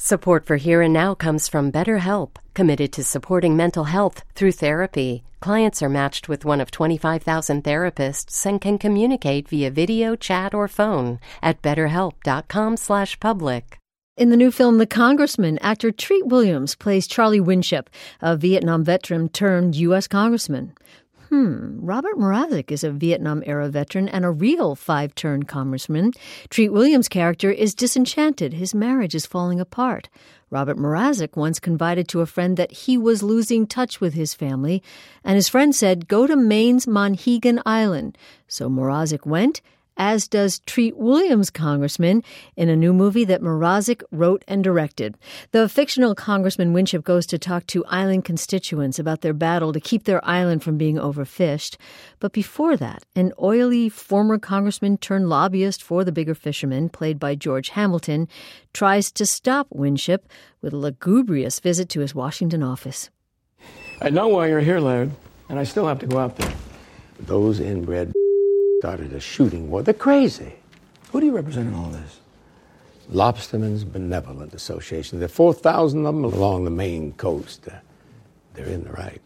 Support for Here and Now comes from BetterHelp, committed to supporting mental health through therapy. Clients are matched with one of 25,000 therapists and can communicate via video, chat, or phone at betterhelp.com/public. In the new film The Congressman, actor Treat Williams plays Charlie Winship, a Vietnam veteran turned U.S. congressman. Robert Mrazek is a Vietnam-era veteran and a real five-term congressman. Treat Williams' character is disenchanted. His marriage is falling apart. Robert Mrazek once confided to a friend that he was losing touch with his family, and his friend said, "Go to Maine's Monhegan Island." So Mrazek went, as does Treat Williams' congressman, in a new movie that Mrazek wrote and directed. The fictional Congressman Winship goes to talk to island constituents about their battle to keep their island from being overfished. But before that, an oily former congressman turned lobbyist for the bigger fishermen, played by George Hamilton, tries to stop Winship with a lugubrious visit to his Washington office. I know why you're here, Laird, and I still have to go out there. Those inbred started a shooting war. They're crazy. Who do you represent in all this? Lobstermen's Benevolent Association. There are 4,000 of them along the Maine coast. They're in the right.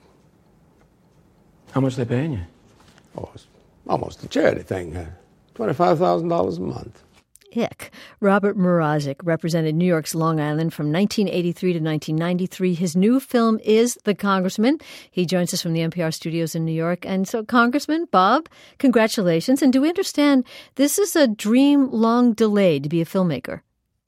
How much are they paying you? Oh, it's almost a charity thing. $25,000 a month. Ick. Robert Mrazek represented New York's Long Island from 1983 to 1993. His new film is The Congressman. He joins us from the NPR studios in New York. And so, Congressman Bob, congratulations. And do we understand this is a dream long delayed to be a filmmaker?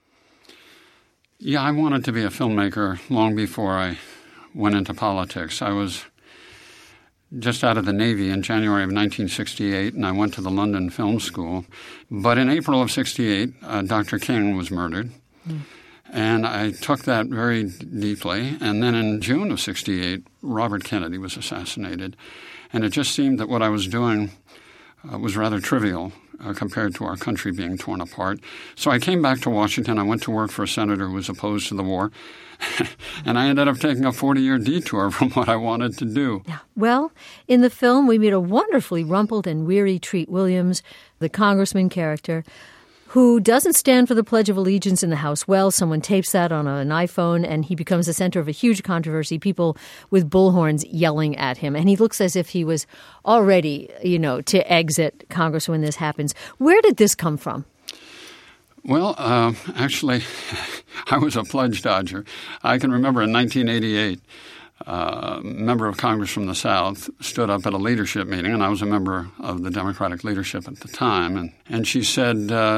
Yeah, I wanted to be a filmmaker long before I went into politics. I was just out of the Navy in January of 1968, and I went to the London Film School. But in April of 68, Dr. King was murdered, and I took that very deeply. And then in June of 68, Robert Kennedy was assassinated, and it just seemed that what I was doing was rather trivial compared to our country being torn apart. So I came back to Washington. I went to work for a senator who was opposed to the war. And I ended up taking a 40-year detour from what I wanted to do. Yeah. Well, in the film, we meet a wonderfully rumpled and weary Treat Williams, the congressman character, who doesn't stand for the Pledge of Allegiance in the House. Well, someone tapes that on an iPhone, and he becomes the center of a huge controversy, people with bullhorns yelling at him. And he looks as if he was already, to exit Congress when this happens. Where did this come from? Well, actually, I was a pledge dodger. I can remember in 1988, a member of Congress from the South stood up at a leadership meeting, and I was a member of the Democratic leadership at the time, and she said,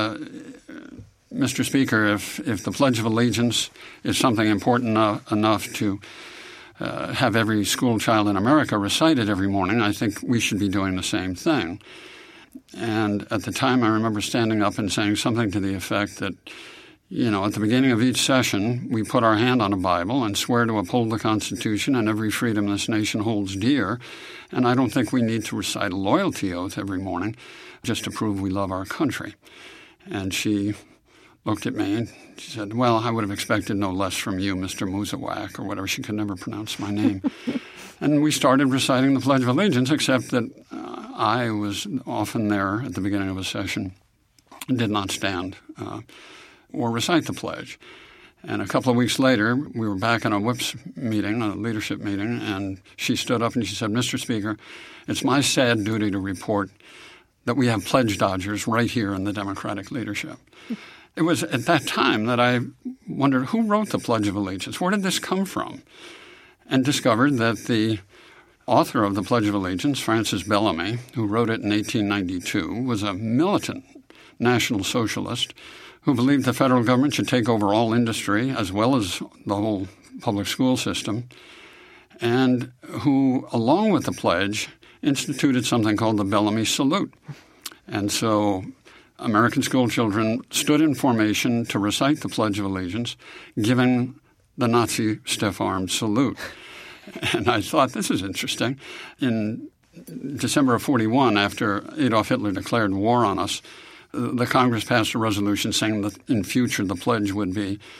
Mr. Speaker, if the Pledge of Allegiance is something important enough to have every school child in America recite it every morning, I think we should be doing the same thing. And at the time, I remember standing up and saying something to the effect that, at the beginning of each session, we put our hand on a Bible and swear to uphold the Constitution and every freedom this nation holds dear. And I don't think we need to recite a loyalty oath every morning just to prove we love our country. And she looked at me and she said, well, I would have expected no less from you, Mr. Musawak, or whatever. She could never pronounce my name. And we started reciting the Pledge of Allegiance, except that I was often there at the beginning of a session and did not stand or recite the pledge. And a couple of weeks later, we were back in a WHIPS meeting, a leadership meeting, and she stood up and she said, Mr. Speaker, it's my sad duty to report that we have pledge dodgers right here in the Democratic leadership. It was at that time that I wondered, who wrote the Pledge of Allegiance? Where did this come from? And discovered that the author of the Pledge of Allegiance, Francis Bellamy, who wrote it in 1892, was a militant National Socialist who believed the federal government should take over all industry as well as the whole public school system, and who, along with the pledge, instituted something called the Bellamy Salute. And so American school children stood in formation to recite the Pledge of Allegiance, giving the Nazi stiff-armed salute. And I thought, this is interesting. In December of 1941, after Adolf Hitler declared war on us, the Congress passed a resolution saying that in future the pledge would be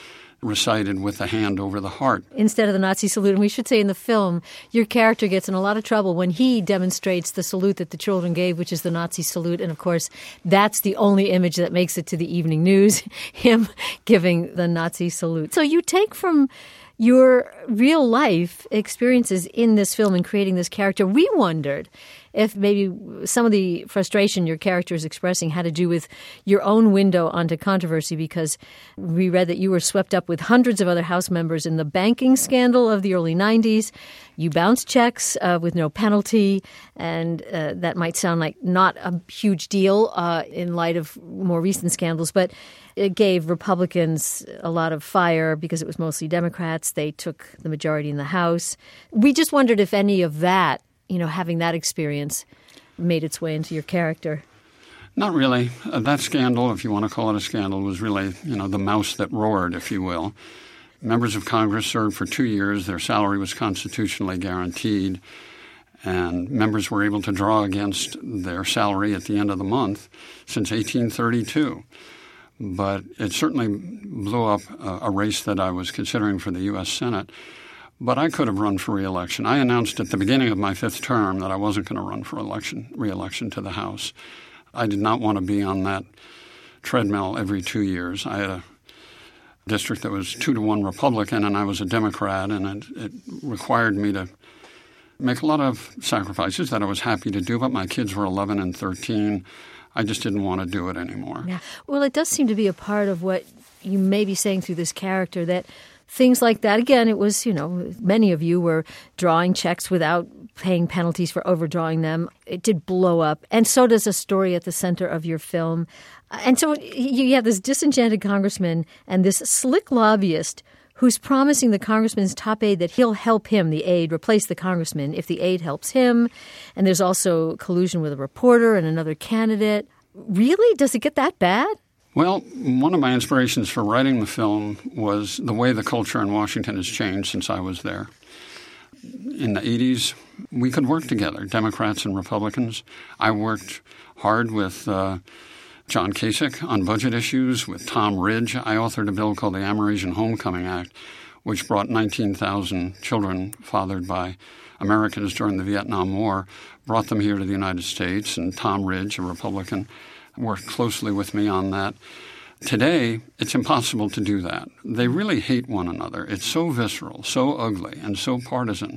recited with the hand over the heart. Instead of the Nazi salute. And we should say in the film, your character gets in a lot of trouble when he demonstrates the salute that the children gave, which is the Nazi salute. And, of course, that's the only image that makes it to the evening news, him giving the Nazi salute. So you take from your real life experiences in this film and creating this character. We wondered if maybe some of the frustration your character is expressing had to do with your own window onto controversy, because we read that you were swept up with hundreds of other House members in the banking scandal of the early 90s. You bounced checks with no penalty, and that might sound like not a huge deal in light of more recent scandals, but it gave Republicans a lot of fire because it was mostly Democrats. They took the majority in the House. We just wondered if any of that, having that experience made its way into your character. Not really. That scandal, if you want to call it a scandal, was really, the mouse that roared, if you will. Members of Congress served for 2 years. Their salary was constitutionally guaranteed, and members were able to draw against their salary at the end of the month since 1832. But it certainly blew up a race that I was considering for the U.S. Senate. But I could have run for re-election. I announced at the beginning of my 5th term that I wasn't going to run for re-election to the House. I did not want to be on that treadmill every 2 years. I had a district that was 2-to-1 Republican, and I was a Democrat, and it required me to make a lot of sacrifices that I was happy to do, but my kids were 11 and 13. I just didn't want to do it anymore. Yeah. Well, it does seem to be a part of what you may be saying through this character, that things like that, again, it was, many of you were drawing checks without paying penalties for overdrawing them. It did blow up. And so does a story at the center of your film. And so you have this disenchanted congressman and this slick lobbyist who's promising the congressman's top aide that he'll help him, the aide, replace the congressman if the aide helps him. And there's also collusion with a reporter and another candidate. Really? Does it get that bad? Well, one of my inspirations for writing the film was the way the culture in Washington has changed since I was there. In the 80s, we could work together, Democrats and Republicans. I worked hard with John Kasich on budget issues, with Tom Ridge. I authored a bill called the Amerasian Homecoming Act, which brought 19,000 children fathered by Americans during the Vietnam War, brought them here to the United States, and Tom Ridge, a Republican, worked closely with me on that. Today, it's impossible to do that. They really hate one another. It's so visceral, so ugly, and so partisan.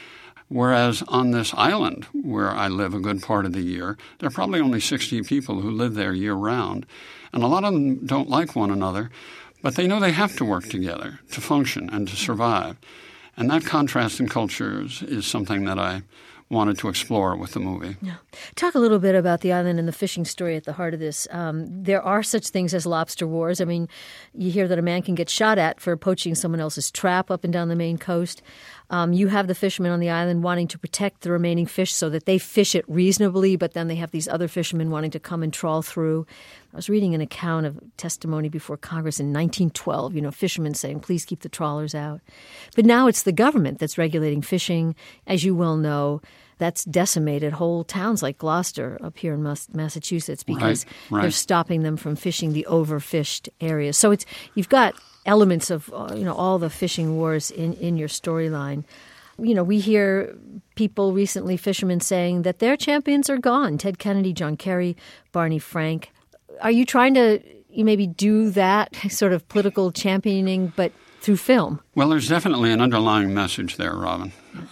Whereas on this island where I live a good part of the year, there are probably only 60 people who live there year-round. And a lot of them don't like one another, but they know they have to work together to function and to survive. And that contrast in cultures is something that I wanted to explore with the movie. Yeah. Talk a little bit about the island and the fishing story at the heart of this. There are such things as lobster wars. I mean, you hear that a man can get shot at for poaching someone else's trap up and down the Maine coast. You have the fishermen on the island wanting to protect the remaining fish so that they fish it reasonably, but then they have these other fishermen wanting to come and trawl through. I was reading an account of testimony before Congress in 1912, fishermen saying, please keep the trawlers out. But now it's the government that's regulating fishing. As you well know, that's decimated whole towns like Gloucester up here in Massachusetts because they're stopping them from fishing the overfished areas. So you've got elements of all the fishing wars in your storyline. We hear people recently, fishermen, saying that their champions are gone. Ted Kennedy, John Kerry, Barney Frank. Are you trying to maybe do that sort of political championing, but through film? Well, there's definitely an underlying message there, Robin.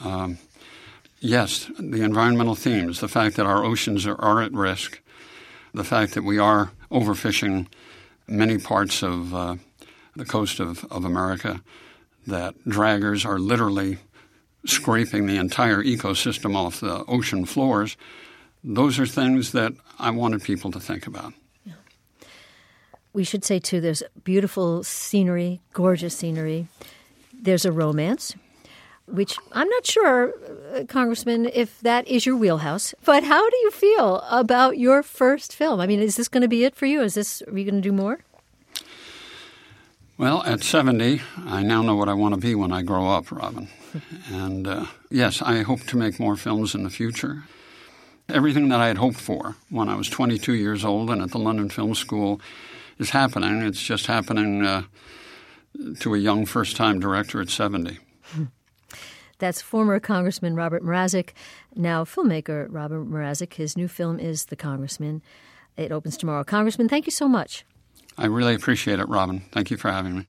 Yes, the environmental themes, the fact that our oceans are at risk, the fact that we are overfishing many parts of the coast of America, that draggers are literally scraping the entire ecosystem off the ocean floors. Those are things that I wanted people to think about. Yeah. We should say, too, there's beautiful scenery, gorgeous scenery. There's a romance, which I'm not sure, Congressman, if that is your wheelhouse. But how do you feel about your first film? I mean, is this going to be it for you? Are you going to do more? Well, at 70, I now know what I want to be when I grow up, Robin. And yes, I hope to make more films in the future. Everything that I had hoped for when I was 22 years old and at the London Film School is happening. It's just happening to a young first-time director at 70. That's former Congressman Robert Mrazek, now filmmaker Robert Mrazek. His new film is The Congressman. It opens tomorrow. Congressman, thank you so much. I really appreciate it, Robin. Thank you for having me.